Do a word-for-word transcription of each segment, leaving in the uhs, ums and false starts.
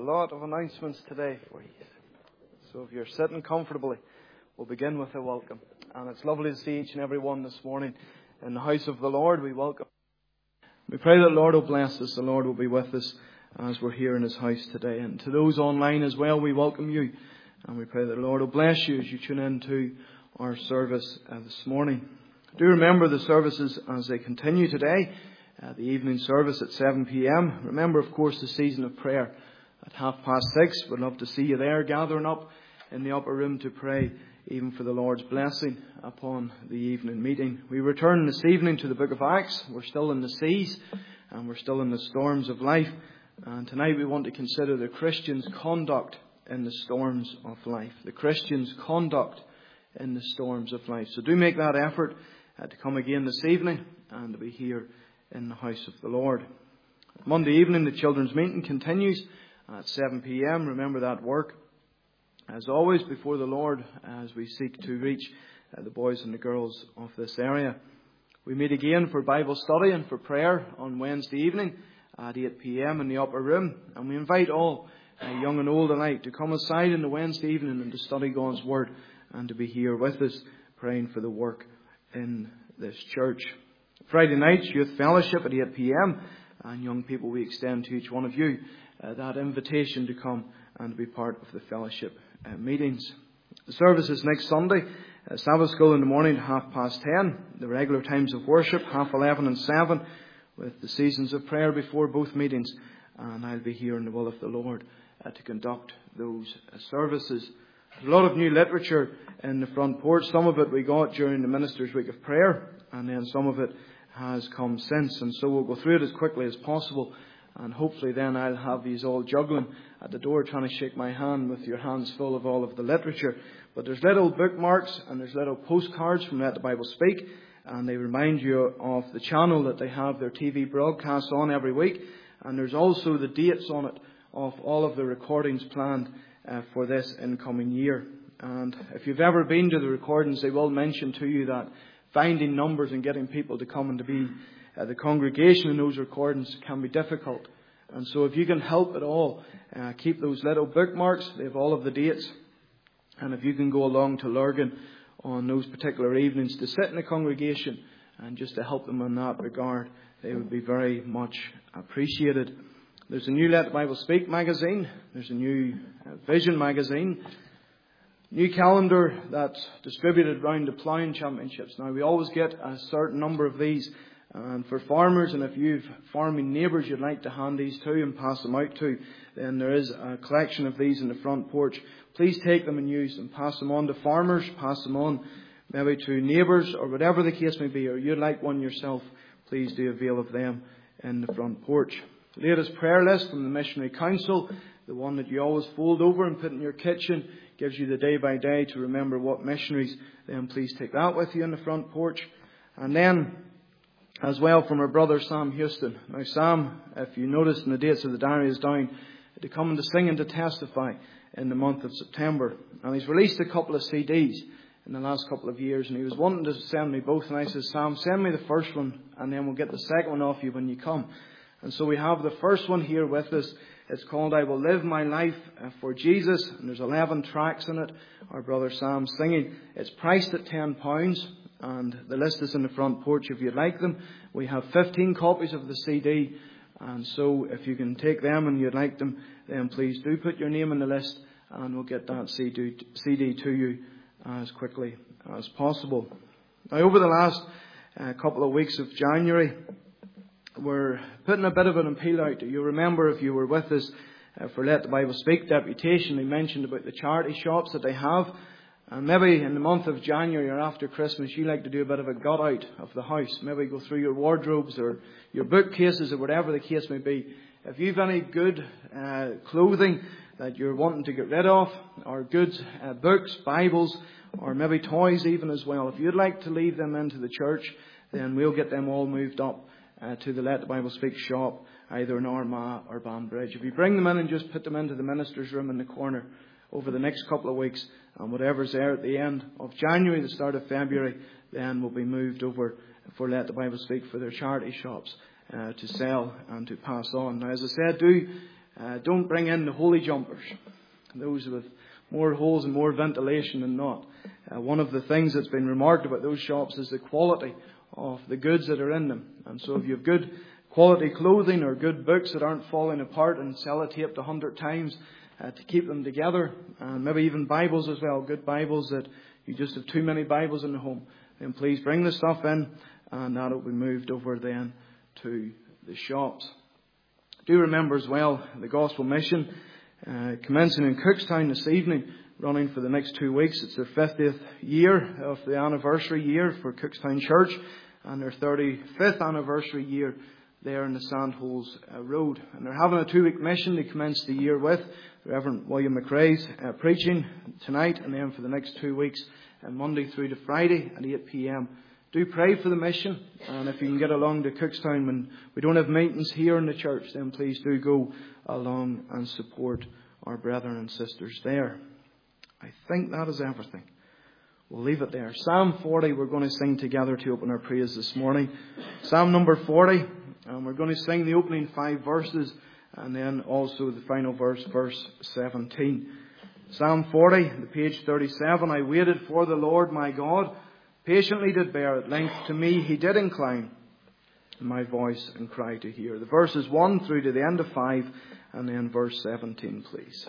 lot of announcements today for you. So if you're sitting comfortably, we'll begin with a welcome. And it's lovely to see each and every one this morning in the house of the Lord. We welcome. We pray that the Lord will bless us. The Lord will be with us as we're here in His house today. And to those online as well, we welcome you. And we pray that the Lord will bless you as you tune in to our service uh, this morning. Do remember the services as they continue today. Uh, the evening service at seven p.m. Remember, of course, the season of prayer at half past six. We'd love to see you there, gathering up in the upper room to pray, even for the Lord's blessing upon the evening meeting. We return this evening to the book of Acts. We're still in the seas and we're still in the storms of life. And tonight we want to consider the Christian's conduct in the storms of life. The Christian's conduct in the storms of life. So do make that effort uh, to come again this evening and to be here in the house of the Lord. Monday evening, the children's meeting continues at seven p.m. Remember that work, as always, before the Lord as we seek to reach uh, the boys and the girls of this area. We meet again for Bible study and for prayer on Wednesday evening at eight p.m. in the upper room. And we invite all, uh, young and old alike, to come aside on the Wednesday evening and to study God's Word and to be here with us, praying for the work in this church. Friday nights, youth fellowship at eight p.m. And young people, we extend to each one of you uh, that invitation to come and be part of the fellowship uh, meetings. The service is next Sunday. Uh, Sabbath school in the morning at half past ten. The regular times of worship, half eleven and seven, with the seasons of prayer before both meetings. And I'll be here in the will of the Lord uh, to conduct those uh, services. There's a lot of new literature in the front porch. Some of it we got during the Minister's Week of Prayer, and then some of it has come since. And so we'll go through it as quickly as possible. And hopefully then I'll have these all juggling at the door trying to shake my hand with your hands full of all of the literature. But there's little bookmarks and there's little postcards from Let the Bible Speak. And they remind you of the channel that they have their T V broadcasts on every week. And there's also the dates on it of all of the recordings planned uh, for this incoming year. And if you've ever been to the recordings, they will mention to you that finding numbers and getting people to come and to be uh, the congregation in those recordings can be difficult. And so if you can help at all, uh, keep those little bookmarks. They have all of the dates. And if you can go along to Lurgan on those particular evenings to sit in the congregation and just to help them in that regard, they would be very much appreciated. There's a new Let the Bible Speak magazine. There's a new uh, Vision magazine. New calendar that's distributed around the ploughing championships. Now, we always get a certain number of these. And for farmers, and if you've farming neighbours you'd like to hand these to and pass them out to, then there is a collection of these in the front porch. Please take them and use them. Pass them on to farmers, pass them on maybe to neighbours, or whatever the case may be, or you'd like one yourself, please do avail of them in the front porch. The latest prayer list from the Missionary Council, the one that you always fold over and put in your kitchen, gives you the day by day to remember what missionaries. Then please take that with you in the front porch. And then, as well, from our brother Sam Houston. Now, Sam, if you notice in the dates of the diary, is down to come and to sing and to testify in the month of September. And he's released a couple of C Ds in the last couple of years, and he was wanting to send me both. And I said, Sam, send me the first one, and then we'll get the second one off you when you come. And so we have the first one here with us. It's called I Will Live My Life for Jesus, and there's eleven tracks in it. Our brother Sam singing. It's priced at ten pounds, and the list is in the front porch if you'd like them. We have fifteen copies of the C D, and so if you can take them and you'd like them, then please do put your name in the list, and we'll get that C D to you as quickly as possible. Now, over the last uh, couple of weeks of January, we're putting a bit of an appeal out. You remember, if you were with us uh, for Let the Bible Speak deputation, we mentioned about the charity shops that they have. And maybe in the month of January or after Christmas, you like to do a bit of a gut out of the house. Maybe go through your wardrobes or your bookcases or whatever the case may be. If you've any good uh, clothing that you're wanting to get rid of, or good uh, books, Bibles, or maybe toys even as well, if you'd like to leave them into the church, then we'll get them all moved up Uh, to the Let the Bible Speak shop, either in Armagh or Banbridge. If you bring them in and just put them into the minister's room in the corner over the next couple of weeks, and whatever's there at the end of January, the start of February, then will be moved over for Let the Bible Speak for their charity shops uh, to sell and to pass on. Now, as I said, do Uh, don't bring in the holy jumpers, those with more holes and more ventilation than not. Uh, one of the things that's been remarked about those shops is the quality of the goods that are in them. And so if you have good quality clothing or good books that aren't falling apart and sellotaped a hundred times uh, to keep them together, and maybe even Bibles as well, good Bibles that you just have too many Bibles in the home, then please bring the stuff in, and that will be moved over then to the shops. Do remember as well the Gospel Mission uh, commencing in Cookstown this evening, running for the next two weeks. It's their fiftieth year of the anniversary year for Cookstown Church, and their thirty-fifth anniversary year there in the Sandholes uh, Road. And they're having a two-week mission to commence the year with. Reverend William McRae's uh, preaching tonight, and then for the next two weeks, uh, Monday through to Friday at eight p.m. Do pray for the mission, and if you can get along to Cookstown when we don't have meetings here in the church, then please do go along and support our brethren and sisters there. I think that is everything. We'll leave it there. Psalm forty, we're going to sing together to open our praise this morning. Psalm number forty, and we're going to sing the opening five verses, and then also the final verse, verse seventeen. Psalm forty, the page thirty-seven. I waited for the Lord my God, patiently did bear, at length to me he did incline my voice and cry to hear. The verses one through to the end of five, and then verse seventeen, please.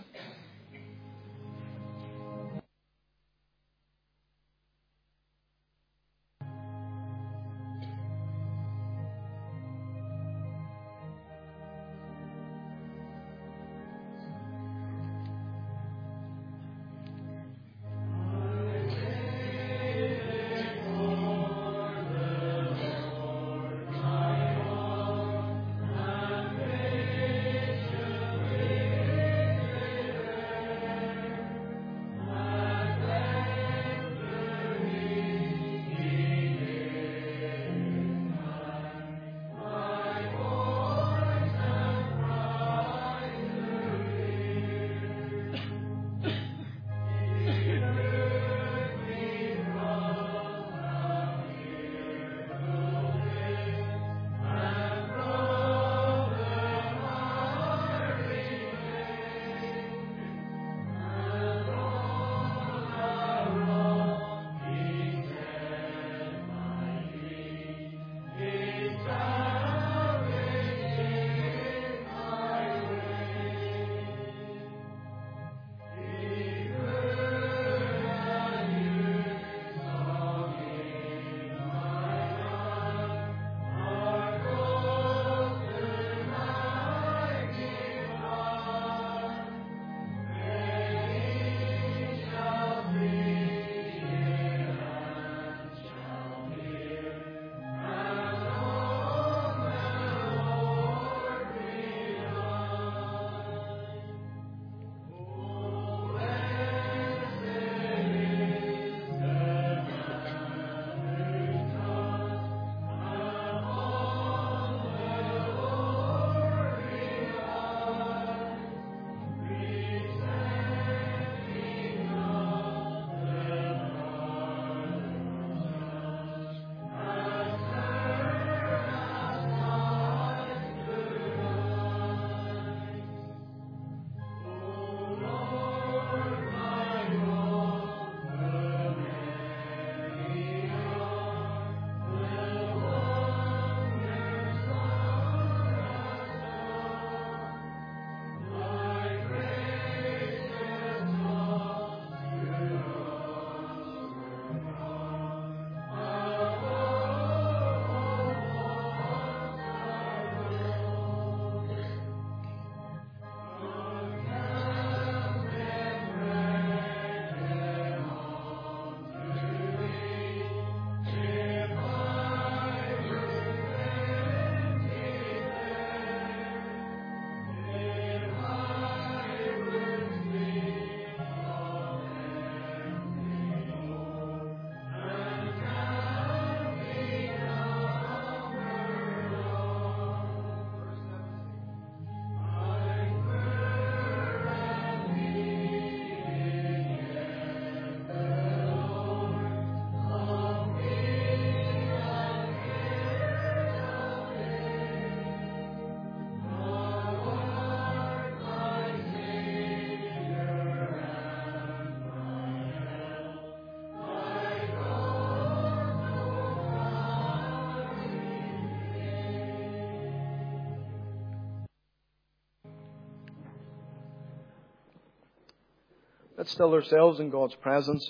Let's still ourselves in God's presence.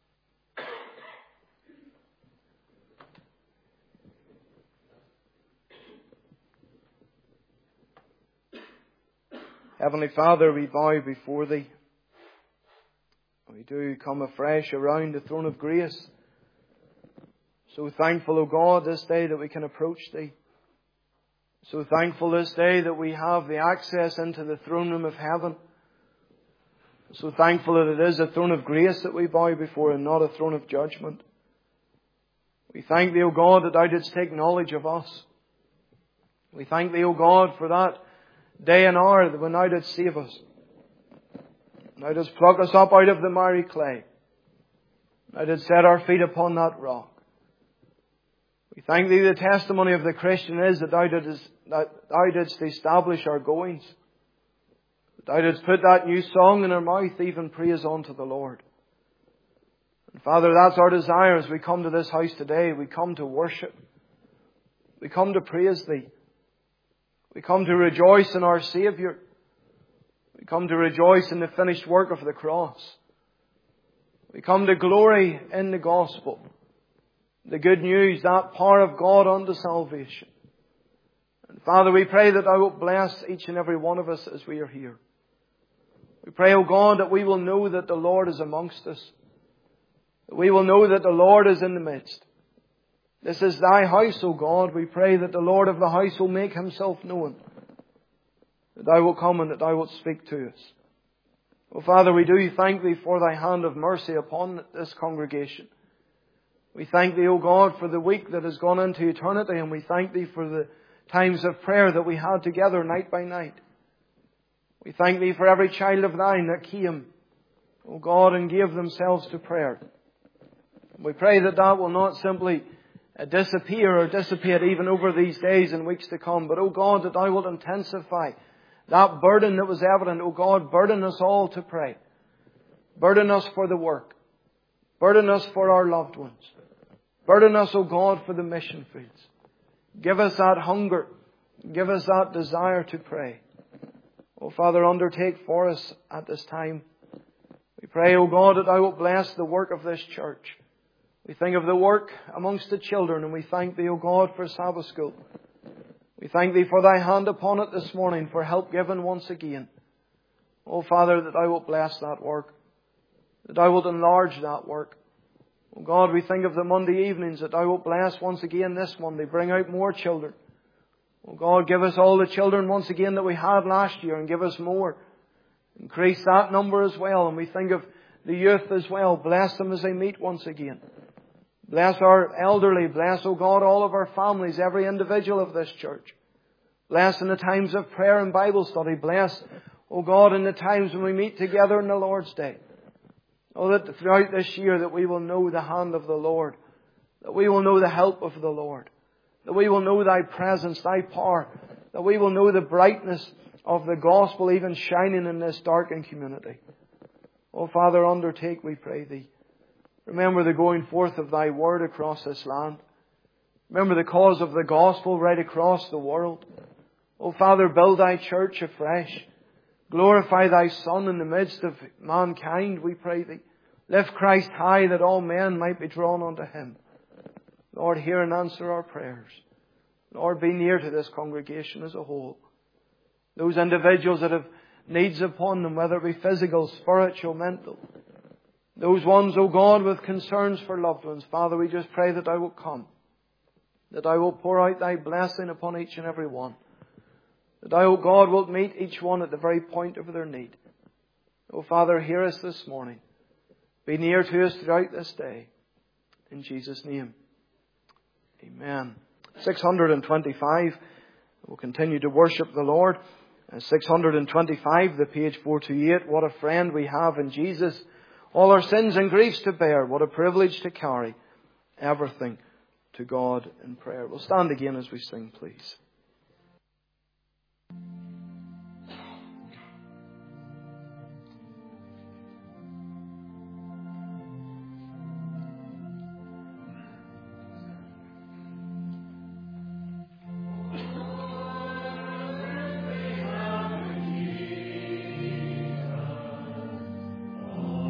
Heavenly Father, we bow before Thee. We do come afresh around the throne of grace. So thankful, O God, this day that we can approach Thee. So thankful this day that we have the access into the throne room of heaven. So thankful that it is a throne of grace that we bow before and not a throne of judgment. We thank Thee, O God, that Thou didst take knowledge of us. We thank Thee, O God, for that day and hour when Thou didst save us. Thou didst pluck us up out of the miry clay. Thou didst set our feet upon that rock. We thank Thee, the testimony of the Christian is that Thou didst, that Thou didst establish our goings. Thou didst put that new song in our mouth, even praise unto the Lord. And Father, that's our desire as we come to this house today. We come to worship. We come to praise Thee. We come to rejoice in our Saviour. We come to rejoice in the finished work of the cross. We come to glory in the gospel. The good news, that power of God unto salvation. And Father, we pray that Thou wilt bless each and every one of us as we are here. We pray, O God, that we will know that the Lord is amongst us. That we will know that the Lord is in the midst. This is Thy house, O God. We pray that the Lord of the house will make Himself known. That Thou wilt come and that Thou wilt speak to us. O Father, we do thank Thee for Thy hand of mercy upon this congregation. We thank Thee, O God, for the week that has gone into eternity, and we thank Thee for the times of prayer that we had together night by night. We thank Thee for every child of Thine that came, O God, and gave themselves to prayer. We pray that that will not simply disappear or dissipate even over these days and weeks to come, but, O God, that Thou wilt intensify that burden that was evident. O God, burden us all to pray. Burden us for the work. Burden us for our loved ones. Burden us, O God, for the mission fields. Give us that hunger. Give us that desire to pray. O Father, undertake for us at this time. We pray, O God, that Thou wilt bless the work of this church. We think of the work amongst the children, and we thank Thee, O God, for Sabbath school. We thank Thee for Thy hand upon it this morning, for help given once again. O Father, that Thou wilt bless that work. That Thou wilt enlarge that work. O God, we think of the Monday evenings, that Thou wilt bless once again this Monday. Bring out more children. O God, give us all the children once again that we had last year, and give us more. Increase that number as well. And we think of the youth as well. Bless them as they meet once again. Bless our elderly. Bless, O God, all of our families, every individual of this church. Bless in the times of prayer and Bible study. Bless, O God, in the times when we meet together in the Lord's Day. Oh, that throughout this year that we will know the hand of the Lord. That we will know the help of the Lord. That we will know Thy presence, Thy power. That we will know the brightness of the gospel even shining in this darkened community. Oh, Father, undertake, we pray Thee. Remember the going forth of Thy word across this land. Remember the cause of the gospel right across the world. Oh, Father, build Thy church afresh. Glorify Thy Son in the midst of mankind, we pray Thee. Lift Christ high that all men might be drawn unto Him. Lord, hear and answer our prayers. Lord, be near to this congregation as a whole. Those individuals that have needs upon them, whether it be physical, spiritual, mental. Those ones, O God, with concerns for loved ones. Father, we just pray that Thou wilt come. That Thou wilt pour out Thy blessing upon each and every one. That Thou, O God, wilt meet each one at the very point of their need. O Father, hear us this morning. Be near to us throughout this day. In Jesus' name. Amen. six hundred twenty-five. We'll continue to worship the Lord. six hundred twenty-five, the page four twenty-eight. What a friend we have in Jesus. All our sins and griefs to bear. What a privilege to carry everything to God in prayer. We'll stand again as we sing, please. Oh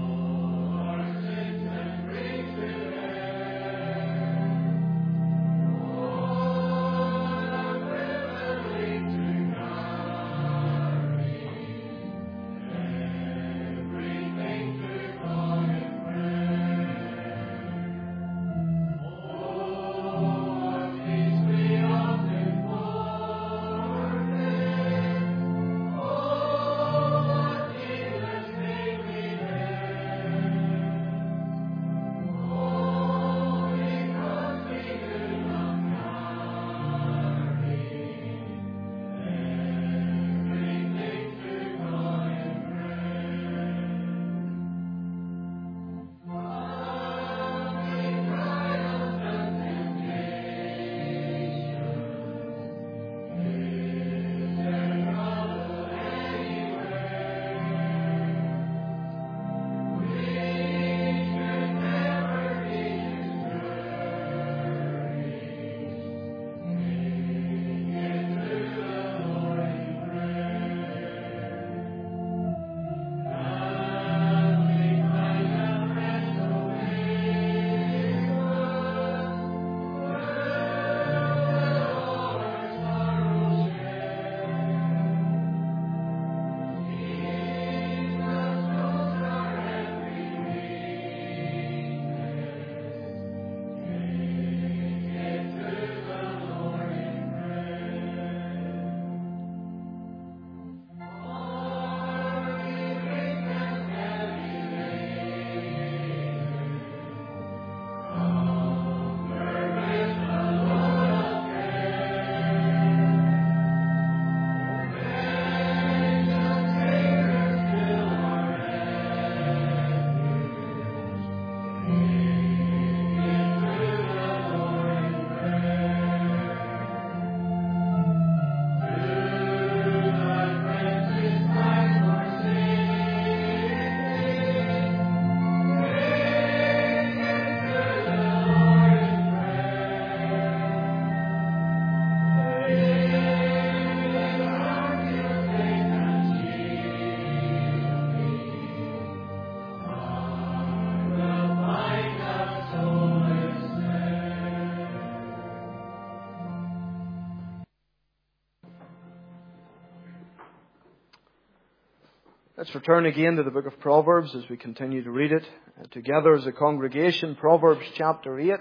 Let's return again to the book of Proverbs as we continue to read it uh, together as a congregation. Proverbs chapter eight.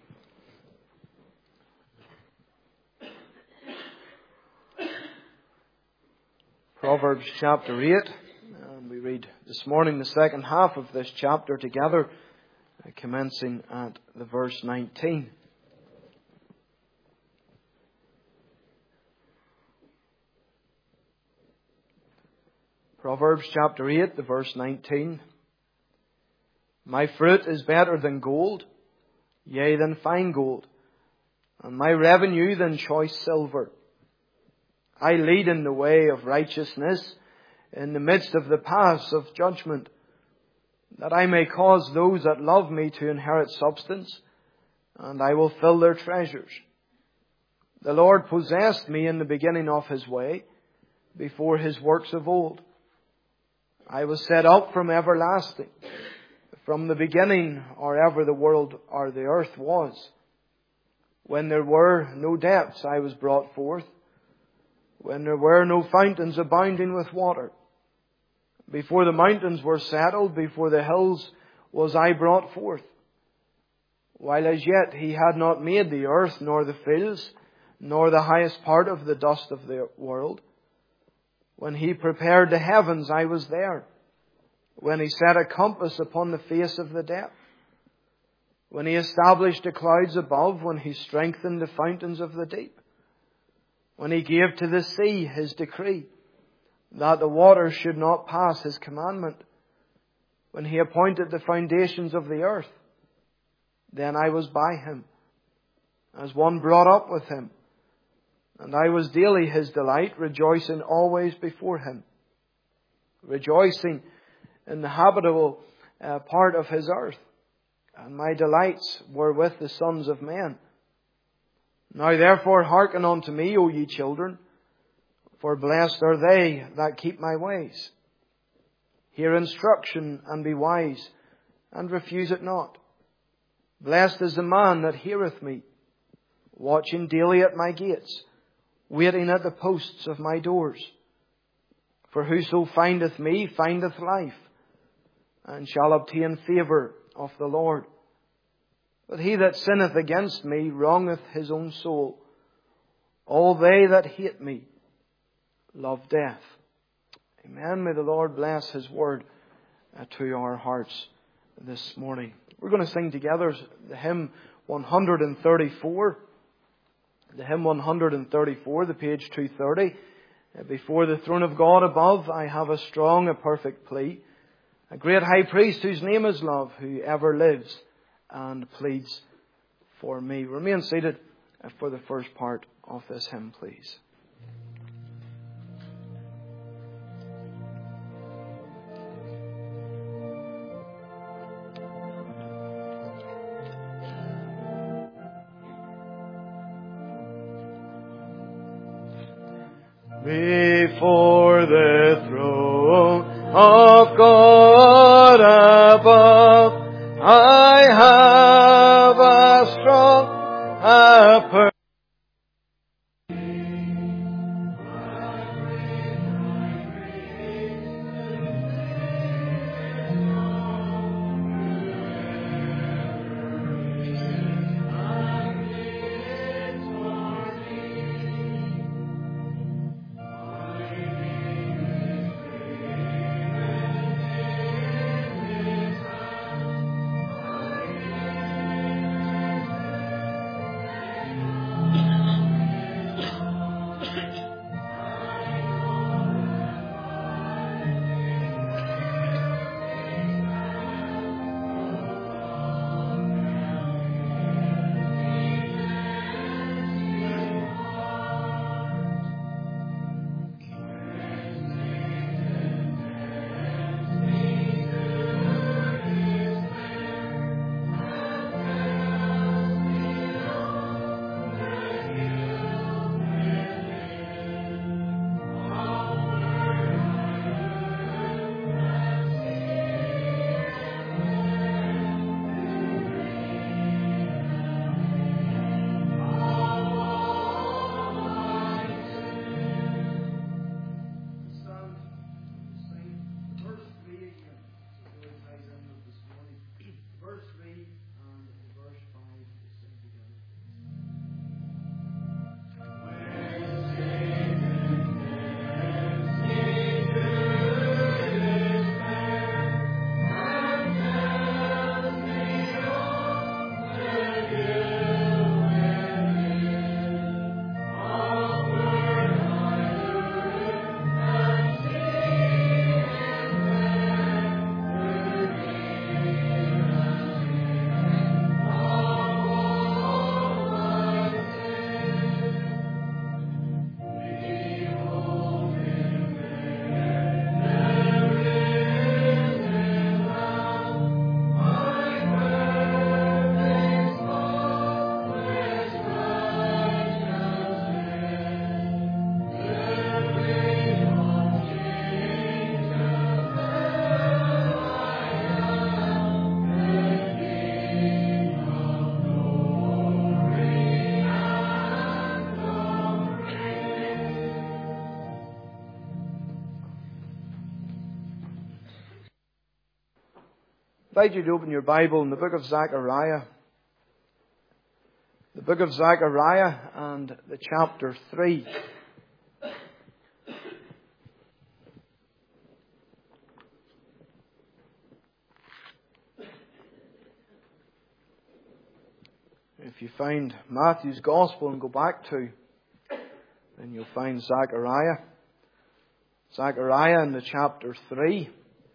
Proverbs chapter eight. And we read this morning the second half of this chapter together, uh, commencing at the verse nineteen. Proverbs chapter eight, the verse nineteen. My fruit is better than gold, yea, than fine gold, and my revenue than choice silver. I lead in the way of righteousness, in the midst of the paths of judgment, that I may cause those that love me to inherit substance, and I will fill their treasures. The Lord possessed me in the beginning of His way, before His works of old. I was set up from everlasting, from the beginning, or ever the world or the earth was. When there were no depths, I was brought forth. When there were no fountains abounding with water. Before the mountains were settled, before the hills was I brought forth. While as yet He had not made the earth, nor the fields, nor the highest part of the dust of the world. When He prepared the heavens, I was there. When He set a compass upon the face of the depth. When He established the clouds above. When He strengthened the fountains of the deep. When He gave to the sea His decree, that the waters should not pass His commandment. When He appointed the foundations of the earth. Then I was by Him, as one brought up with Him. And I was daily His delight, rejoicing always before Him. Rejoicing in the habitable uh, part of His earth. And my delights were with the sons of men. Now therefore hearken unto me, O ye children, for blessed are they that keep my ways. Hear instruction and be wise, and refuse it not. Blessed is the man that heareth me, watching daily at my gates, waiting at the posts of my doors. For whoso findeth me findeth life, and shall obtain favour of the Lord. But he that sinneth against me wrongeth his own soul. All they that hate me love death. Amen. May the Lord bless His word to our hearts this morning. We're going to sing together the hymn one thirty-four. The hymn one thirty-four, the page two thirty. Before the throne of God above, I have a strong, a perfect plea. A great high priest whose name is love, who ever lives and pleads for me. Remain seated for the first part of this hymn, please. Before the throne of God above, I have a strong, a perfect invite you to open your Bible in the book of Zechariah. The book of Zechariah and the chapter three. If you find Matthew's Gospel and go back to, then you'll find Zechariah. Zechariah in the chapter three.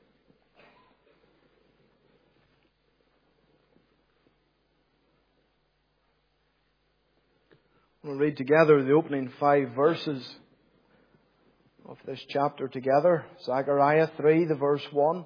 We'll read together the opening five verses of this chapter together. Zechariah three, the verse one.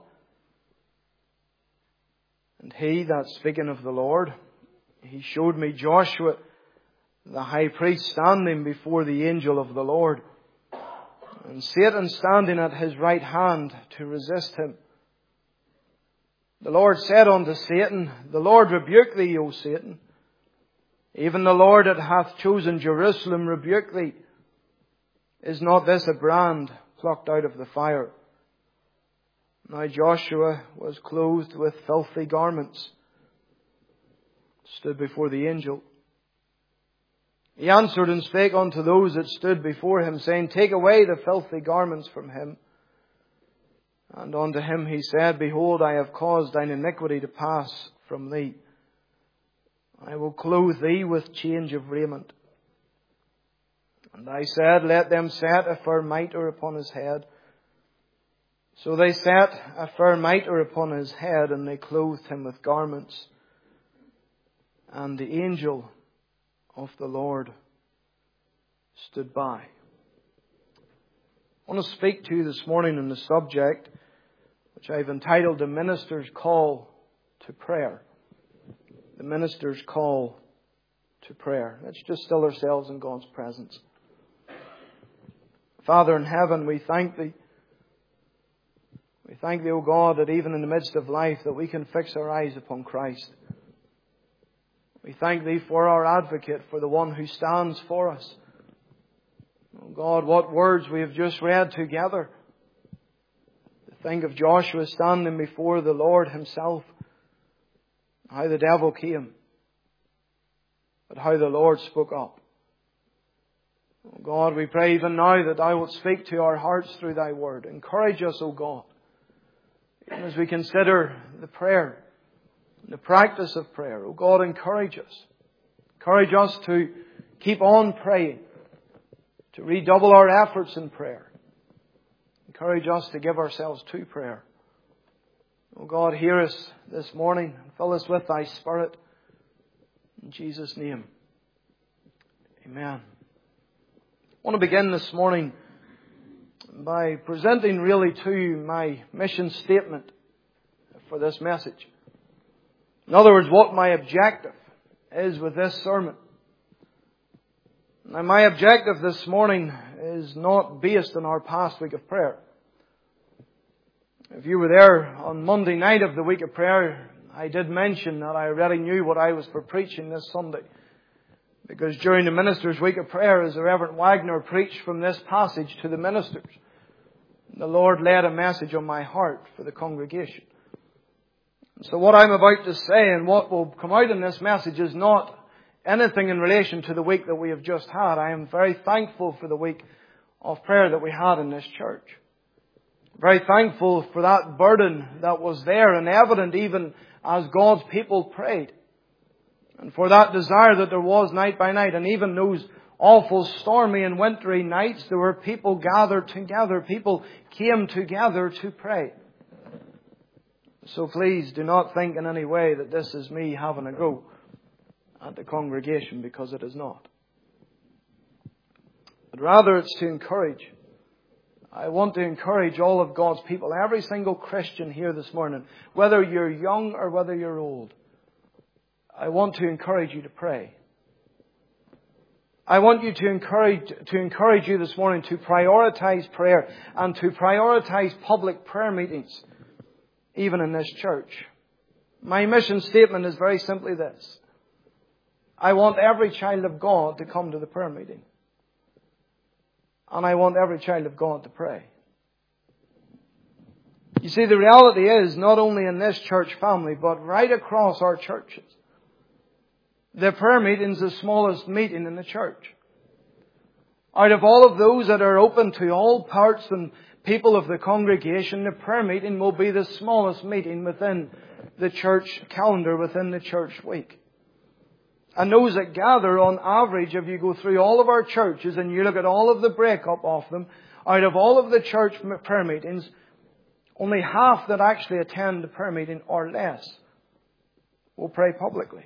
And he that speaking of the Lord, he showed me Joshua, the high priest, standing before the angel of the Lord, and Satan standing at his right hand to resist him. The Lord said unto Satan, The Lord rebuke thee, O Satan. Even the Lord that hath chosen Jerusalem rebuke thee. Is not this a brand plucked out of the fire? Now Joshua was clothed with filthy garments, stood before the angel. He answered and spake unto those that stood before him, saying, Take away the filthy garments from him. And unto him he said, Behold, I have caused thine iniquity to pass from thee. I will clothe thee with change of raiment. And I said, Let them set a fair mitre upon his head. So they set a fair mitre upon his head, and they clothed him with garments. And the angel of the Lord stood by. I want to speak to you this morning on the subject which I've entitled The Minister's Call to Prayer. The Minister's Call to Prayer. Let's just still ourselves in God's presence. Father in heaven, we thank Thee. We thank Thee, O God, that even in the midst of life that we can fix our eyes upon Christ. We thank Thee for our advocate, for the one who stands for us. Oh God, what words we have just read together. To think of Joshua standing before the Lord Himself. How the devil came, but how the Lord spoke up. Oh God, we pray even now that Thou wilt speak to our hearts through Thy Word. Encourage us, O God, even as we consider the prayer, the practice of prayer. Oh God, encourage us. Encourage us to keep on praying, to redouble our efforts in prayer. Encourage us to give ourselves to prayer. Oh God, hear us this morning and fill us with Thy Spirit. In Jesus' name, Amen. I want to begin this morning by presenting really to you my mission statement for this message. In other words, what my objective is with this sermon. Now, my objective this morning is not based on our past week of prayer. If you were there on Monday night of the week of prayer, I did mention that I already knew what I was for preaching this Sunday. Because during the ministers' week of prayer, as the Reverend Wagner preached from this passage to the ministers, the Lord laid a message on my heart for the congregation. So what I'm about to say and what will come out in this message is not anything in relation to the week that we have just had. I am very thankful for the week of prayer that we had in this church. Very thankful for that burden that was there and evident even as God's people prayed. And for that desire that there was night by night. And even those awful stormy and wintry nights, there were people gathered together. People came together to pray. So please do not think in any way that this is me having a go at the congregation, because it is not. But rather it's to encourage. I want to encourage all of God's people, every single Christian here this morning, whether you're young or whether you're old. I want to encourage you to pray. I want you to encourage, to encourage you this morning to prioritize prayer and to prioritize public prayer meetings, even in this church. My mission statement is very simply this. I want every child of God to come to the prayer meeting. And I want every child of God to pray. You see, the reality is, not only in this church family, but right across our churches, the prayer meeting is the smallest meeting in the church. Out of all of those that are open to all parts and people of the congregation, the prayer meeting will be the smallest meeting within the church calendar, within the church week. And those that gather, on average, if you go through all of our churches and you look at all of the breakup of them, out of all of the church prayer meetings, only half that actually attend the prayer meeting or less will pray publicly.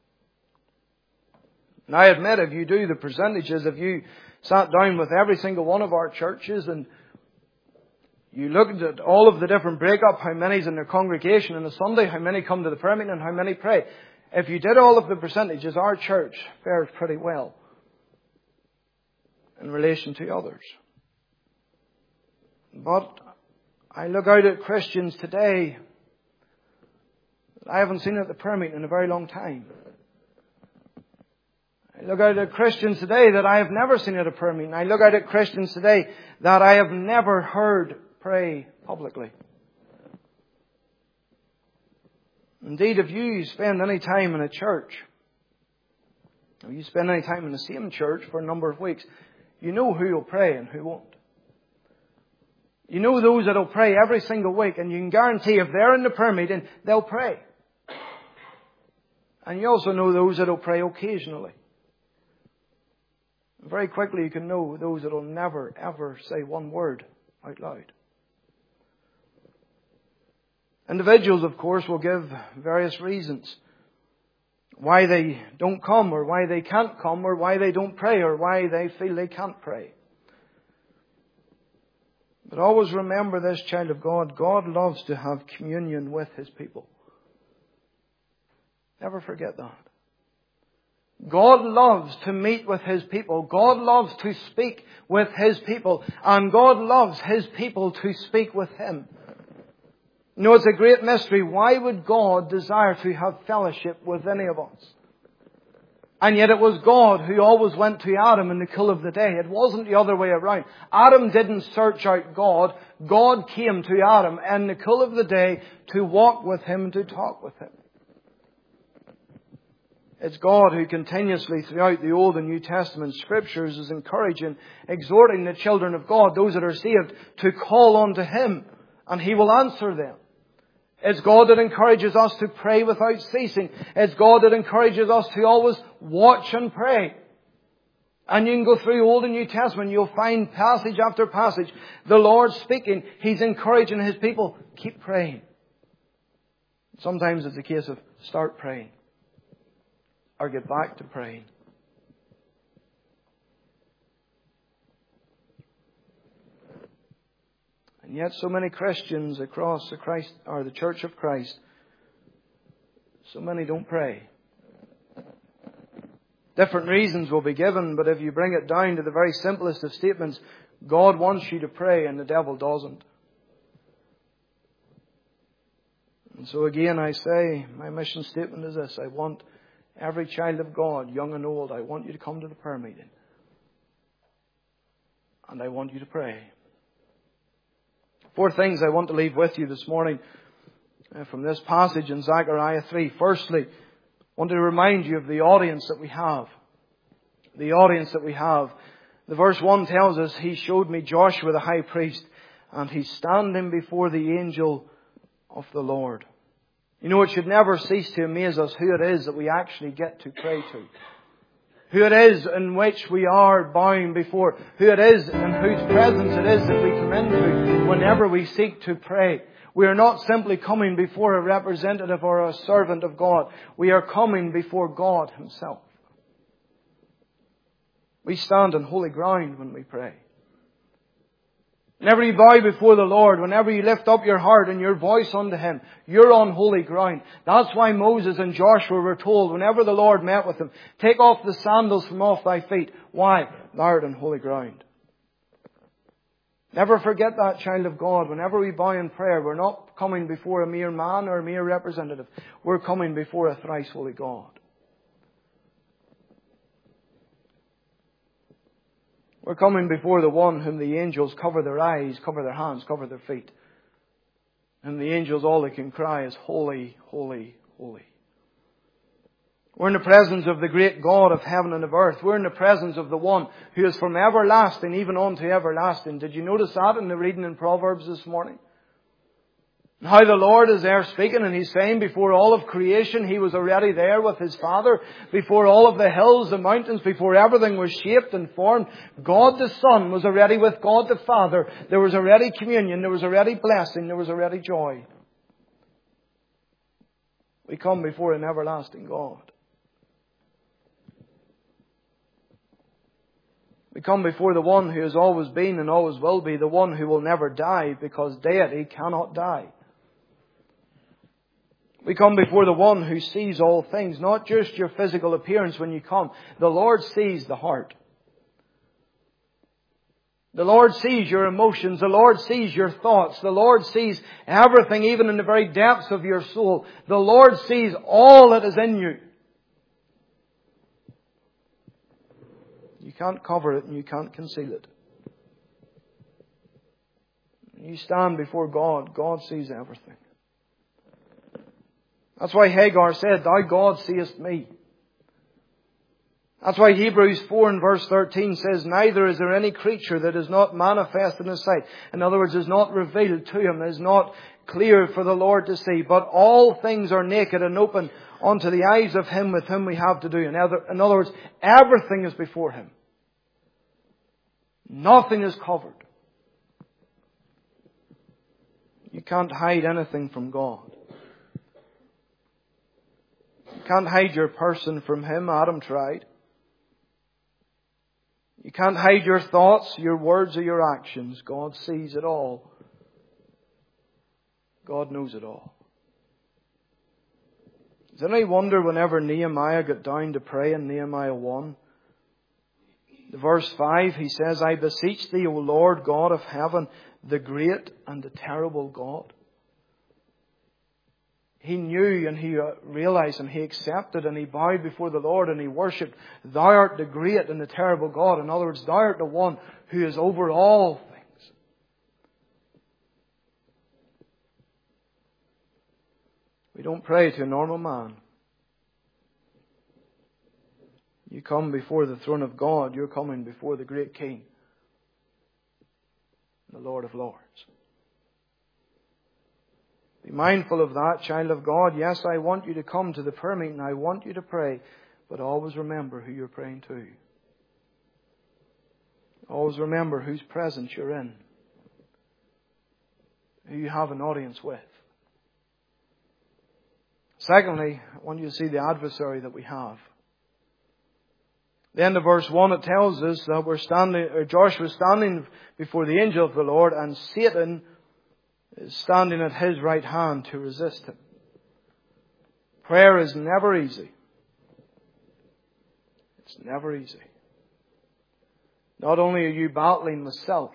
And I admit, if you do the percentages, if you sat down with every single one of our churches and you looked at all of the different breakup, how many's in their congregation on a Sunday, how many come to the prayer meeting and how many pray. If you did all of the percentages, our church fares pretty well in relation to others. But I look out at Christians today that I haven't seen at the prayer meeting in a very long time. I look out at Christians today that I have never seen at a prayer meeting. I look out at Christians today that I have never heard pray publicly. Indeed, if you spend any time in a church, if you spend any time in the same church for a number of weeks, you know who will pray and who won't. You know those that will pray every single week, and you can guarantee if they're in the prayer meeting, they'll pray. And you also know those that will pray occasionally. Very quickly you can know those that will never, ever say one word out loud. Individuals, of course, will give various reasons why they don't come, or why they can't come, or why they don't pray, or why they feel they can't pray. But always remember this, child of God, God loves to have communion with His people. Never forget that. God loves to meet with His people. God loves to speak with His people. And God loves His people to speak with Him. You know, it's a great mystery. Why would God desire to have fellowship with any of us? And yet it was God who always went to Adam in the cool of the day. It wasn't the other way around. Adam didn't search out God. God came to Adam in the cool of the day to walk with him and to talk with him. It's God who continuously throughout the Old and New Testament Scriptures is encouraging, exhorting the children of God, those that are saved, to call on to Him, and He will answer them. It's God that encourages us to pray without ceasing. It's God that encourages us to always watch and pray. And you can go through Old and New Testament, you'll find passage after passage, the Lord speaking. He's encouraging His people, keep praying. Sometimes it's a case of start praying, or get back to praying. And yet so many Christians across the Christ or the Church of Christ, so many don't pray. Different reasons will be given, but if you bring it down to the very simplest of statements, God wants you to pray and the devil doesn't. And so again I say, my mission statement is this: I want every child of God, young and old, I want you to come to the prayer meeting. And I want you to pray. Four things I want to leave with you this morning uh, from this passage in Zechariah three. Firstly, I want to remind you of the audience that we have. The audience that we have. The verse one tells us, He showed me Joshua the high priest, and he's standing before the angel of the Lord. You know, it should never cease to amaze us who it is that we actually get to pray to. Who it is in which we are bowing before. Who it is in whose presence it is that we come into whenever we seek to pray. We are not simply coming before a representative or a servant of God. We are coming before God Himself. We stand on holy ground when we pray. Whenever you bow before the Lord, whenever you lift up your heart and your voice unto Him, you're on holy ground. That's why Moses and Joshua were told, whenever the Lord met with them, take off the sandals from off thy feet. Why? Thou art on holy ground. Never forget that, child of God. Whenever we bow in prayer, we're not coming before a mere man or a mere representative. We're coming before a thrice holy God. We're coming before the one whom the angels cover their eyes, cover their hands, cover their feet. And the angels, all they can cry is, holy, holy, holy. We're in the presence of the great God of heaven and of earth. We're in the presence of the one who is from everlasting even on to everlasting. Did you notice that in the reading in Proverbs this morning? How the Lord is there speaking, and He's saying before all of creation He was already there with His Father. Before all of the hills, the mountains, before everything was shaped and formed, God the Son was already with God the Father. There was already communion, there was already blessing, there was already joy. We come before an everlasting God. We come before the one who has always been and always will be, the one who will never die, because deity cannot die. We come before the one who sees all things, not just your physical appearance when you come. The Lord sees the heart. The Lord sees your emotions. The Lord sees your thoughts. The Lord sees everything, even in the very depths of your soul. The Lord sees all that is in you. You can't cover it and you can't conceal it. When you stand before God, God sees everything. That's why Hagar said, Thou God seest me. That's why Hebrews four and verse thirteen says, Neither is there any creature that is not manifest in His sight. In other words, is not revealed to Him, is not clear for the Lord to see. But all things are naked and open unto the eyes of Him with whom we have to do. In other, in other words, everything is before Him. Nothing is covered. You can't hide anything from God. You can't hide your person from Him. Adam tried. You can't hide your thoughts, your words, or your actions. God sees it all. God knows it all. Is it any wonder whenever Nehemiah got down to pray in Nehemiah one? The verse five, he says, I beseech Thee, O Lord God of heaven, the great and the terrible God. He knew and he realized and he accepted and he bowed before the Lord and he worshipped. Thou art the great and the terrible God. In other words, Thou art the one who is over all things. We don't pray to a normal man. You come before the throne of God, you're coming before the great King, the Lord of Lords. Be mindful of that, child of God. Yes, I want you to come to the prayer meeting. I want you to pray. But always remember who you're praying to. Always remember whose presence you're in. Who you have an audience with. Secondly, I want you to see the adversary that we have. The end of verse one, it tells us that we're standing, or Joshua was standing before the angel of the Lord, and Satan is standing at his right hand to resist him. Prayer is never easy. It's never easy. Not only are you battling with self,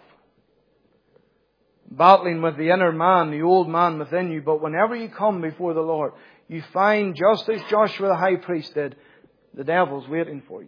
battling with the inner man, the old man within you, but whenever you come before the Lord, you find, just as Joshua the high priest did, the devil's waiting for you.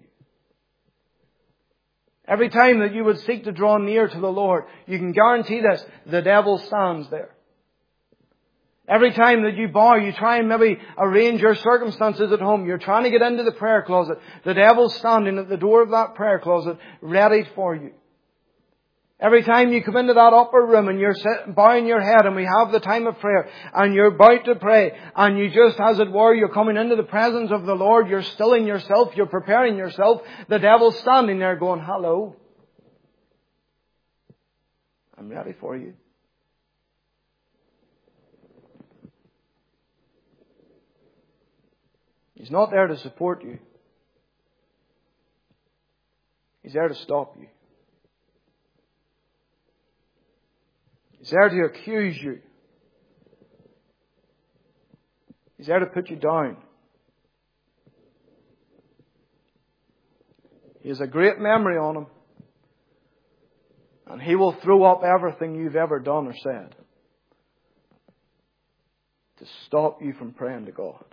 Every time that you would seek to draw near to the Lord, you can guarantee this, the devil stands there. Every time that you bow, you try and maybe arrange your circumstances at home. You're trying to get into the prayer closet. The devil's standing at the door of that prayer closet, ready for you. Every time you come into that upper room and you're sitting, bowing your head and we have the time of prayer and you're about to pray and you just, as it were, you're coming into the presence of the Lord, you're stilling yourself, you're preparing yourself, the devil's standing there going, hello, I'm ready for you. He's not there to support you. He's there to stop you. He's there to accuse you. He's there to put you down. He has a great memory on him. And he will throw up everything you've ever done or said to stop you from praying to God.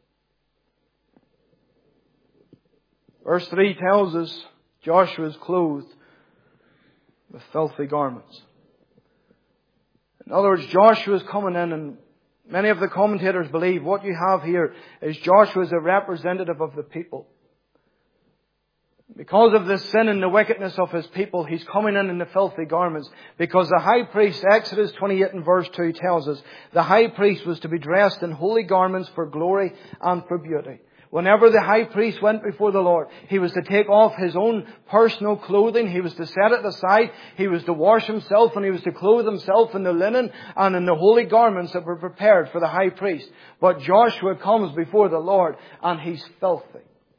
Verse three tells us Joshua is clothed with filthy garments. In other words, Joshua is coming in, and many of the commentators believe what you have here is Joshua is a representative of the people. Because of the sin and the wickedness of his people, he's coming in in the filthy garments. Because the high priest, Exodus twenty-eight and verse two tells us, the high priest was to be dressed in holy garments for glory and for beauty. Whenever the high priest went before the Lord, he was to take off his own personal clothing. He was to set it aside. He was to wash himself, and he was to clothe himself in the linen and in the holy garments that were prepared for the high priest. But Joshua comes before the Lord, and he's filthy.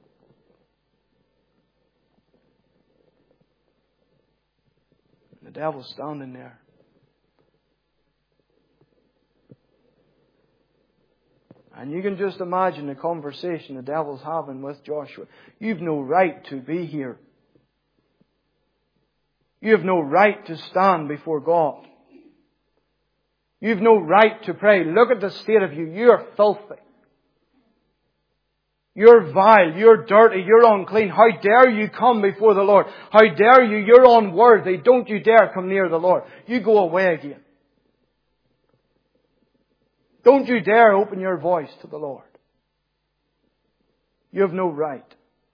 The devil's standing there. And you can just imagine the conversation the devil's having with Joshua. You've no right to be here. You have no right to stand before God. You've no right to pray. Look at the state of you. You're filthy. You're vile. You're dirty. You're unclean. How dare you come before the Lord? How dare you? You're unworthy. Don't you dare come near the Lord. You go away again. Don't you dare open your voice to the Lord. You have no right.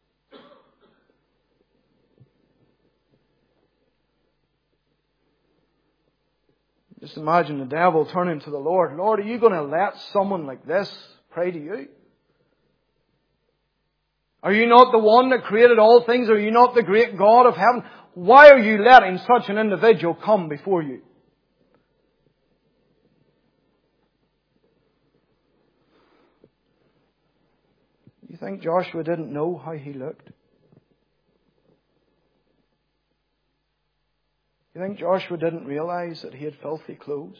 Just imagine the devil turning to the Lord. Lord, are you going to let someone like this pray to you? Are you not the one that created all things? Are you not the great God of heaven? Why are you letting such an individual come before you? You think Joshua didn't know how he looked? You think Joshua didn't realize that he had filthy clothes?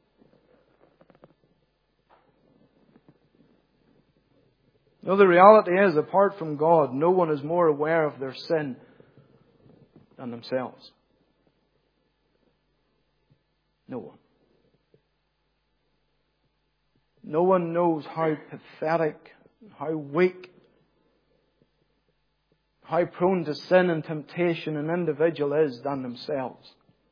No, the reality is, apart from God, no one is more aware of their sin than themselves. No one. No one knows how pathetic, how weak, how prone to sin and temptation an individual is than themselves.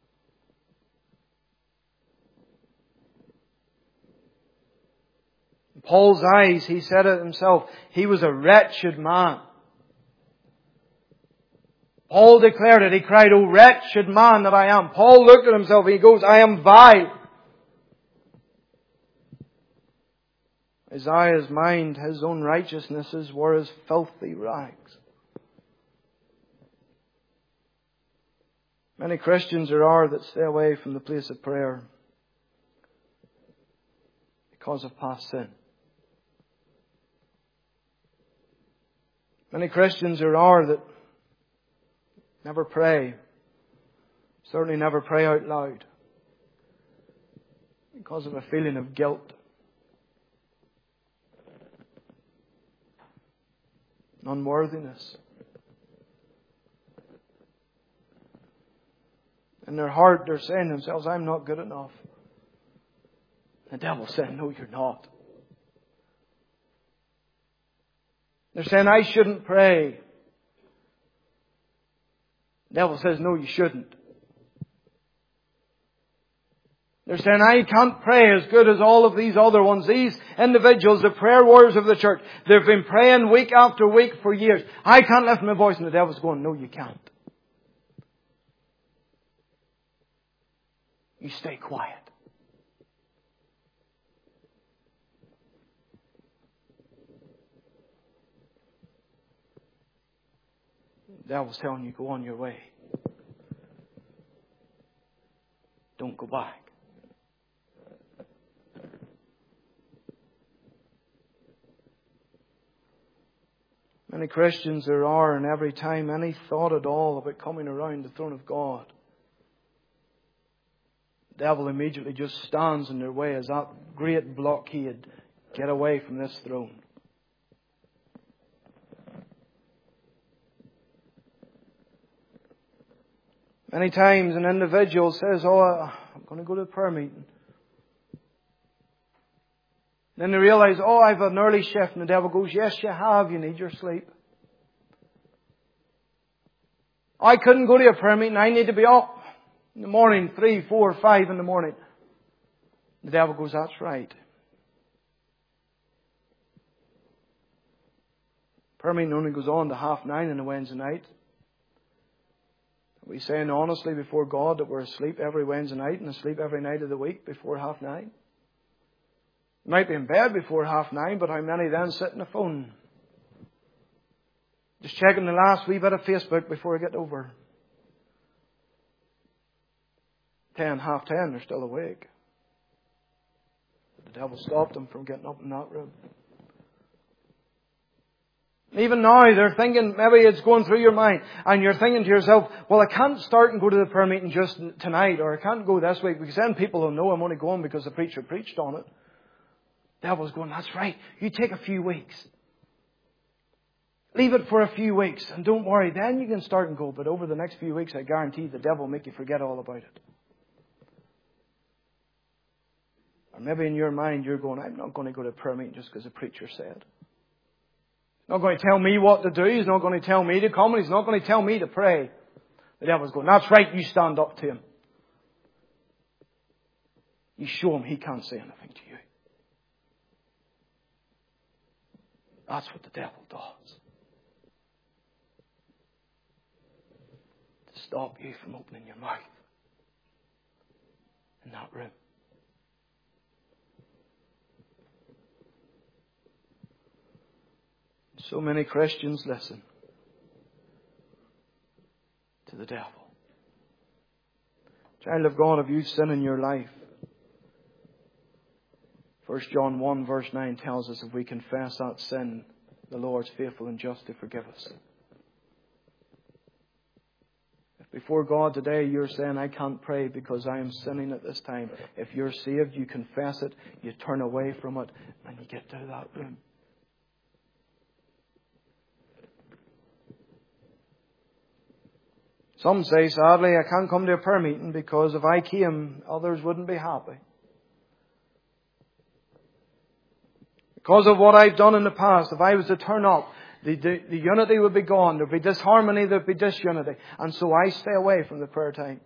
In Paul's eyes, he said it himself, he was a wretched man. Paul declared it. He cried, "O wretched man that I am." Paul looked at himself and he goes, "I am vile." Isaiah's mind, his own righteousnesses were as filthy rags. Many Christians there are that stay away from the place of prayer because of past sin. Many Christians there are that never pray, certainly never pray out loud, because of a feeling of guilt. Unworthiness. In their heart, they're saying to themselves, "I'm not good enough." The devil's saying, "No, you're not." They're saying, "I shouldn't pray." The devil says, "No, you shouldn't." They're saying, "I can't pray as good as all of these other ones." These individuals, the prayer warriors of the church, they've been praying week after week for years. "I can't lift my voice." And the devil's going, "No, you can't. You stay quiet." The devil's telling you, go on your way. Don't go back. Many Christians there are, and every time any thought at all about coming around the throne of God, the devil immediately just stands in their way as that great blockade. Get away from this throne. Many times an individual says, "Oh, I'm going to go to a prayer meeting." Then they realize, "Oh, I've an early shift." And the devil goes, "Yes, you have. You need your sleep." "I couldn't go to a prayer meeting. I need to be up in the morning, three, four, five in the morning." The devil goes, that's right. Prayer meeting only goes on to half nine on a Wednesday night. Are we saying honestly before God that we're asleep every Wednesday night and asleep every night of the week before half nine? We might be in bed before half nine, but how many then sit on the phone? Just checking the last wee bit of Facebook before I get over. Ten, half ten, they're still awake. The devil stopped them from getting up in that room. Even now, they're thinking, maybe it's going through your mind, and you're thinking to yourself, well, I can't start and go to the prayer meeting just tonight, or I can't go this week, because then people will know I'm only going because the preacher preached on it. The devil's going, that's right, you take a few weeks. Leave it for a few weeks, and don't worry, then you can start and go, but over the next few weeks, I guarantee the devil will make you forget all about it. Or maybe in your mind, you're going, I'm not going to go to a prayer meeting just because the preacher said. He's not going to tell me what to do. He's not going to tell me to come. And he's not going to tell me to pray. The devil's going, that's right, you stand up to him. You show him he can't say anything to you. That's what the devil does. To stop you from opening your mouth in that room. So many Christians listen to the devil. Child of God, have you sin in your life? First John one verse nine tells us if we confess that sin, the Lord's faithful and just to forgive us. If before God today you're saying, I can't pray because I am sinning at this time, if you're saved, you confess it, you turn away from it, and you get to that room. Some say, sadly, I can't come to a prayer meeting because if I came, others wouldn't be happy. Because of what I've done in the past, if I was to turn up, the, the, the unity would be gone. There'd be disharmony, there'd be disunity. And so I stay away from the prayer time.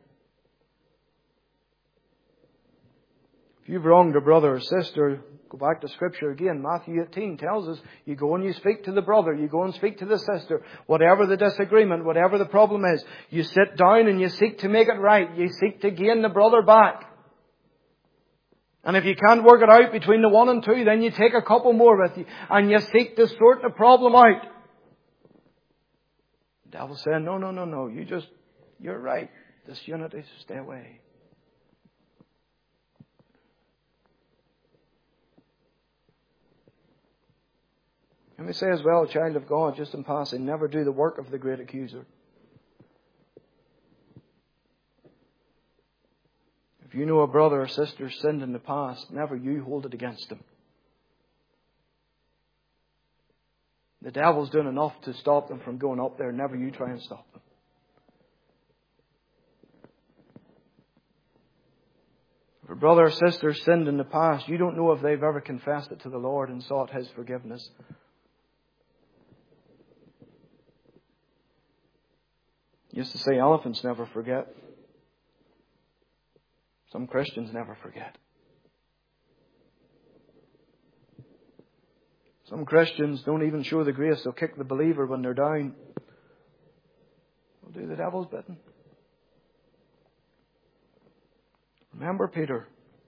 If you've wronged a brother or sister, go back to Scripture again. Matthew eighteen tells us, you go and you speak to the brother, you go and speak to the sister. Whatever the disagreement, whatever the problem is, you sit down and you seek to make it right. You seek to gain the brother back. And if you can't work it out between the one and two, then you take a couple more with you and you seek to sort the problem out. The devil's saying, no, no, no, no, you just, you're right. This unity, stay away. Let me say as well, child of God, just in passing, never do the work of the great accuser. If you know a brother or sister sinned in the past, never you hold it against them. The devil's doing enough to stop them from going up there. Never you try and stop them. If a brother or sister sinned in the past, you don't know if they've ever confessed it to the Lord and sought His forgiveness. Used to say elephants never forget. Some Christians never forget. Some Christians don't even show the grace. They'll kick the believer when they're down. They'll do the devil's bidding. Remember Peter.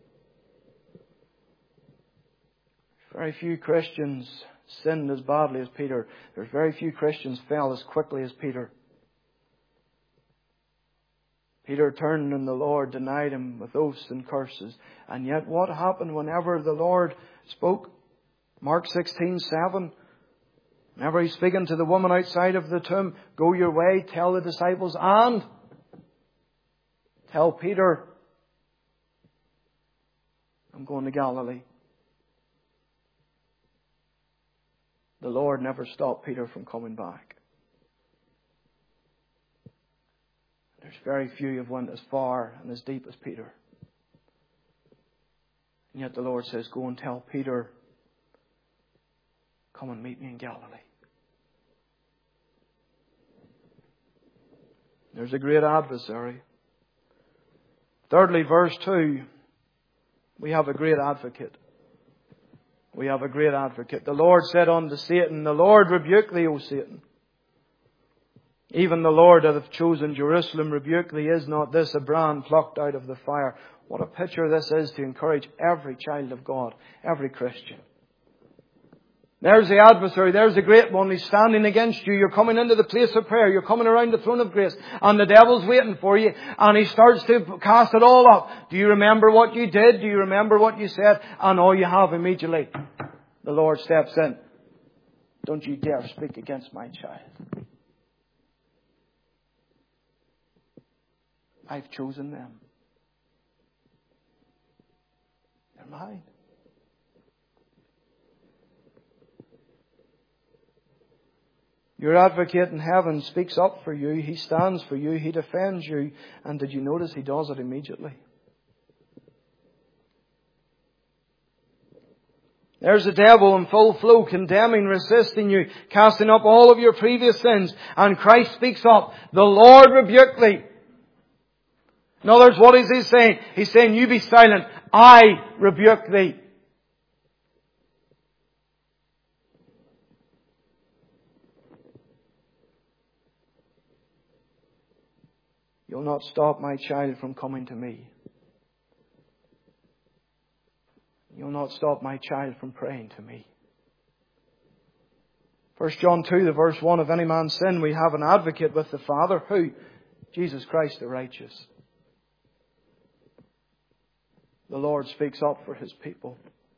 Very few Christians sinned as badly as Peter. There's very few Christians fell as quickly as Peter. Peter turned and the Lord denied him with oaths and curses. And yet what happened whenever the Lord spoke? Mark sixteen seven. Whenever He's speaking to the woman outside of the tomb, go your way, tell the disciples, and tell Peter, I'm going to Galilee. The Lord never stopped Peter from coming back. There's very few have went as far and as deep as Peter. And yet the Lord says, go and tell Peter, come and meet me in Galilee. There's a great adversary. Thirdly, verse two. We have a great advocate. We have a great advocate. The Lord said unto Satan, the Lord rebuke thee, O Satan. Even the Lord that hath chosen Jerusalem rebuke thee. Is not this a brand plucked out of the fire? What a picture this is to encourage every child of God, every Christian. There's the adversary. There's the great one. He's standing against you. You're coming into the place of prayer. You're coming around the throne of grace. And the devil's waiting for you. And he starts to cast it all up. Do you remember what you did? Do you remember what you said? And all you have immediately, the Lord steps in. Don't you dare speak against my child. I've chosen them. They're mine. Your advocate in heaven speaks up for you. He stands for you. He defends you. And did you notice he does it immediately? There's the devil in full flow, condemning, resisting you, casting up all of your previous sins. And Christ speaks up. The Lord rebuke thee. In other words, what is he saying? He's saying, you be silent. I rebuke thee. You'll not stop my child from coming to me. You'll not stop my child from praying to me. First John two, the verse one, if any man sin, we have an advocate with the Father. Who? Jesus Christ the righteous. The Lord speaks up for His people.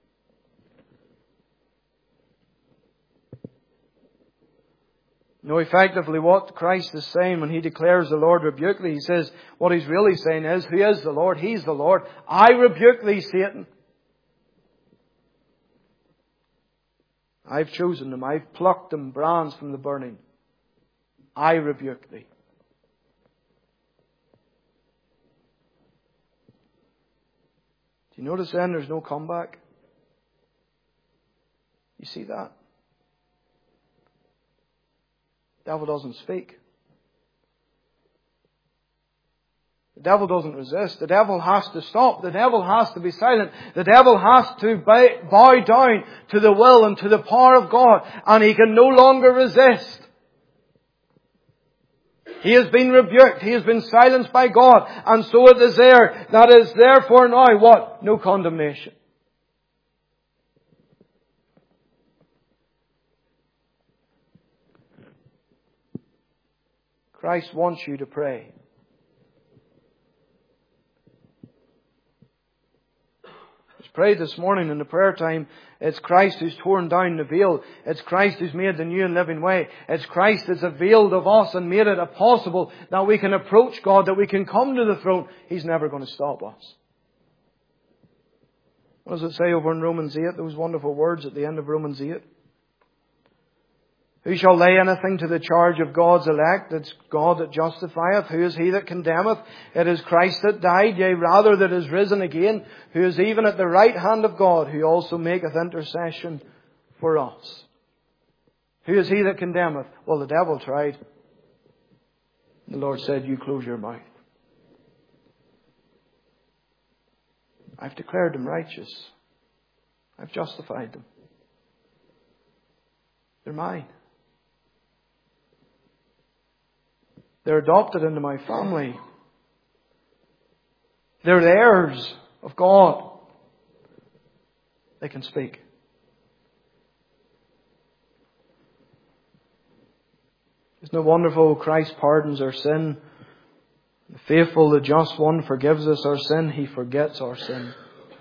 No, effectively what Christ is saying when He declares the Lord rebuke thee, He says what He's really saying is, who is the Lord? He's the Lord. I rebuke thee, Satan. I've chosen them. I've plucked them, brands from the burning. I rebuke thee. Do you notice then there's no comeback? You see that? The devil doesn't speak. The devil doesn't resist. The devil has to stop. The devil has to be silent. The devil has to bow down to the will and to the power of God. And he can no longer resist. He has been rebuked. He has been silenced by God. And so it is there. That is therefore now what? No condemnation. Christ wants you to pray. As prayed this morning in the prayer time, it's Christ who's torn down the veil. It's Christ who's made the new and living way. It's Christ that's availed of us and made it possible that we can approach God, that we can come to the throne. He's never going to stop us. What does it say over in Romans eight? Those wonderful words at the end of Romans eight. Who shall lay anything to the charge of God's elect? It's God that justifieth. Who is he that condemneth? It is Christ that died, yea, rather that is risen again, who is even at the right hand of God, who also maketh intercession for us. Who is he that condemneth? Well, the devil tried. The Lord said, you close your mouth. I've declared them righteous. I've justified them. They're mine. They're adopted into my family. They're the heirs of God. They can speak. Isn't it wonderful? Christ pardons our sin. The faithful, the just one forgives us our sin. He forgets our sin.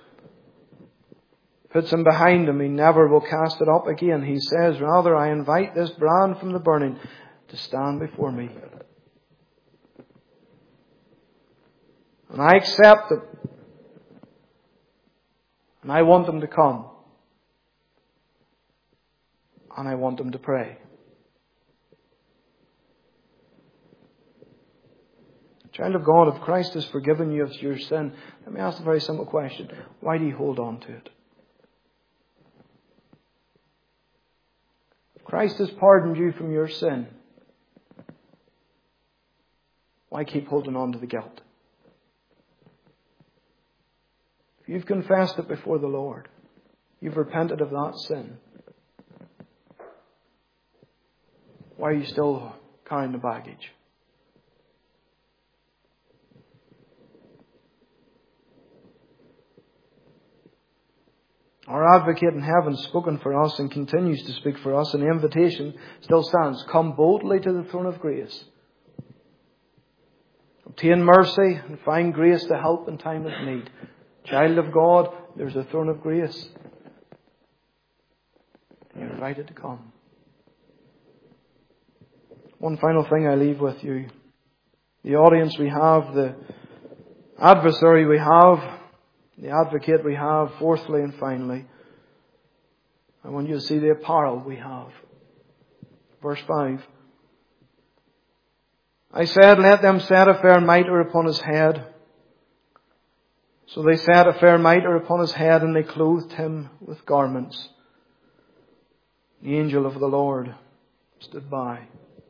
Puts him behind him. He never will cast it up again. He says, rather, I invite this brand from the burning to stand before me. And I accept it. And I want them to come. And I want them to pray. Child of God, if Christ has forgiven you of your sin, let me ask a very simple question. Why do you hold on to it? If Christ has pardoned you from your sin, why keep holding on to the guilt? if you've confessed it before the Lord, you've repented of that sin, why are you still carrying the baggage? Our advocate in heaven has spoken for us and continues to speak for us, and the invitation still stands. Come boldly to the throne of grace. Obtain mercy and find grace to help in time of need. Child of God, there's a throne of grace. And you're invited to come. One final thing I leave with you. The audience we have, the adversary we have, the advocate we have, fourthly and finally, I want you to see the apparel we have. Verse five. I said, let them set a fair mitre upon his head. So they set a fair mitre upon his head, and they clothed him with garments. The angel of the Lord stood by.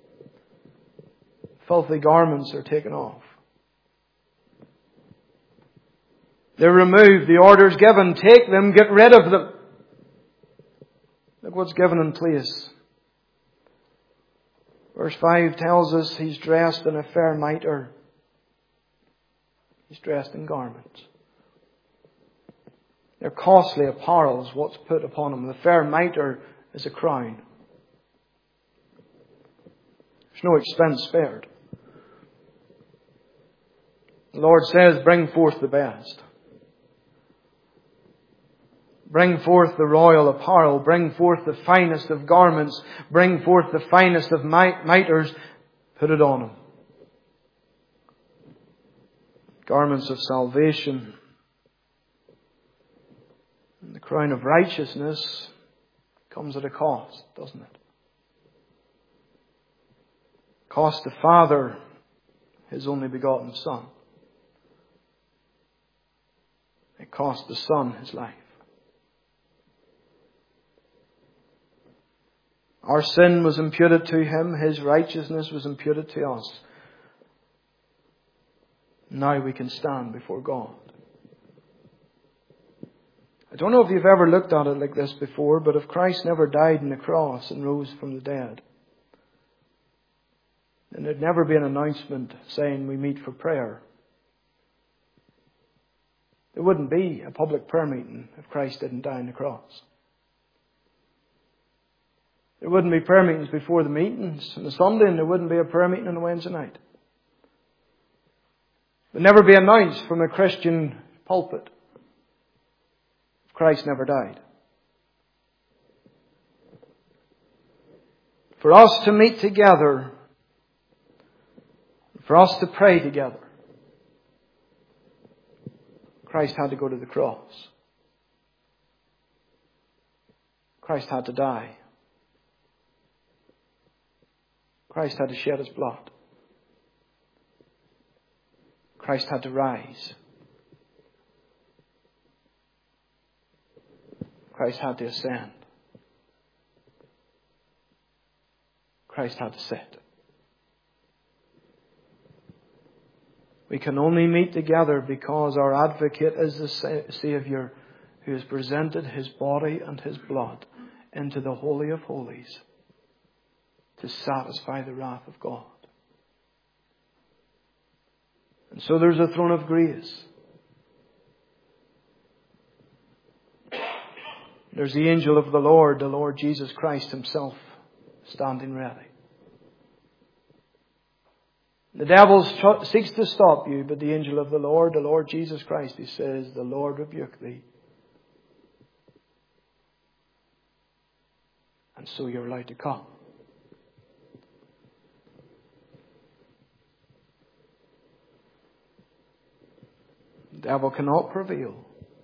Filthy garments are taken off. They're removed. The order's given. Take them. Get rid of them. Look what's given in place. Verse five tells us he's dressed in a fair mitre. He's dressed in garments. They're costly apparel is what's put upon him. The fair mitre is a crown. There's no expense spared. The Lord says, bring forth the best. Bring forth the royal apparel. Bring forth the finest of garments. Bring forth the finest of mitres. Put it on him. Garments of salvation. And the crown of righteousness comes at a cost, doesn't it? Cost the Father His only begotten Son. It cost the Son His life. Our sin was imputed to Him. His righteousness was imputed to us. Now we can stand before God. I don't know if you've ever looked at it like this before, but if Christ never died on the cross and rose from the dead, then there'd never be an announcement saying we meet for prayer. There wouldn't be a public prayer meeting if Christ didn't die on the cross. There wouldn't be prayer meetings before the meetings on the Sunday, and there wouldn't be a prayer meeting on a Wednesday night. There'd never be announced from a Christian pulpit if Christ never died. For us to meet together, for us to pray together, Christ had to go to the cross. Christ had to die. Christ had to shed His blood. Christ had to rise. Christ had to ascend. Christ had to sit. We can only meet together because our advocate is the Saviour who has presented His body and His blood into the Holy of Holies to satisfy the wrath of God. And so there's a throne of grace. There's the angel of the Lord, the Lord Jesus Christ Himself, standing ready. The devil seeks to stop you, but the angel of the Lord, the Lord Jesus Christ, He says, the Lord rebuke thee. And so you're allowed to come. The devil cannot prevail.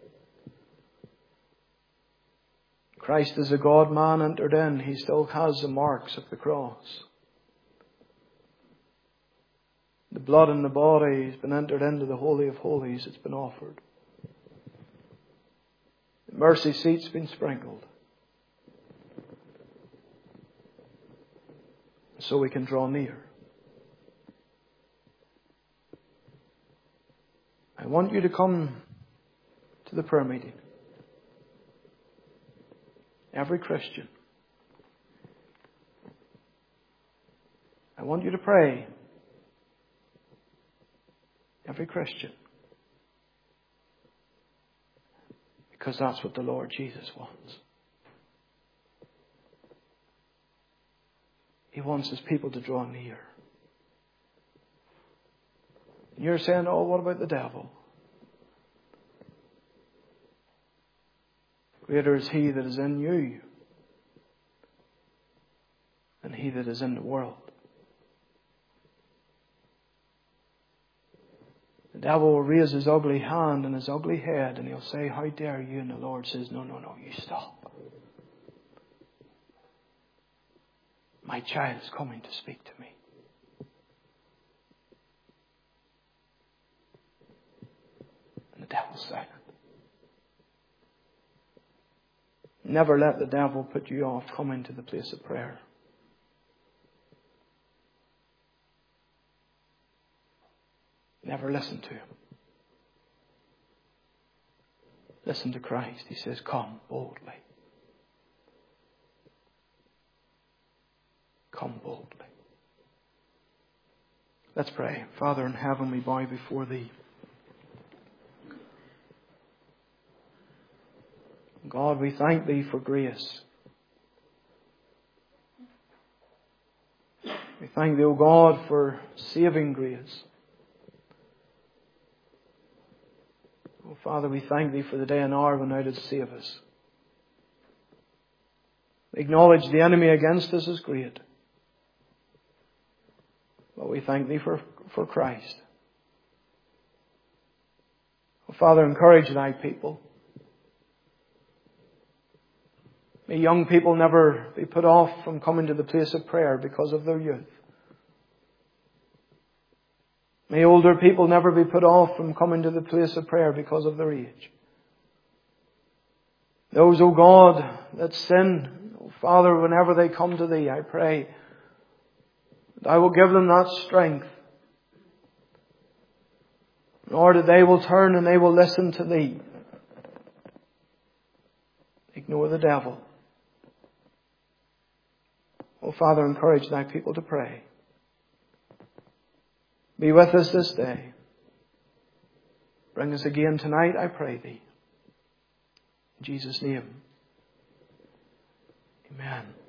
Christ as a God-man entered in. He still has the marks of the cross. The blood and the body has been entered into the Holy of Holies. It's been offered. The mercy seat's been sprinkled. So we can draw near. I want you to come to the prayer meeting. Every Christian. I want you to pray. Every Christian. Because that's what the Lord Jesus wants. He wants His people to draw near. And you're saying, oh, what about the devil? Greater is He that is in you than he that is in the world. The devil will raise his ugly hand and his ugly head and he'll say, how dare you? And the Lord says, no, no, no, you stop. My child is coming to speak to me. And the devil's silent. Never let the devil put you off coming to the place of prayer. Never listen to him. Listen to Christ. He says, come boldly. Come boldly. Let's pray. Father in heaven, we bow before Thee. God, we thank Thee for grace. We thank Thee, O God, for saving grace. Oh, Father, we thank Thee for the day and hour when Thou didst save us. We acknowledge the enemy against us is great. But we thank Thee for, for Christ. Oh, Father, encourage Thy people. May young people never be put off from coming to the place of prayer because of their youth. May older people never be put off from coming to the place of prayer because of their age. Those, O God, that sin, O Father, whenever they come to Thee, I pray that I will give them that strength. Lord, that they will turn and they will listen to Thee. Ignore the devil. Oh, Father, encourage Thy people to pray. Be with us this day. Bring us again tonight, I pray Thee. In Jesus' name. Amen.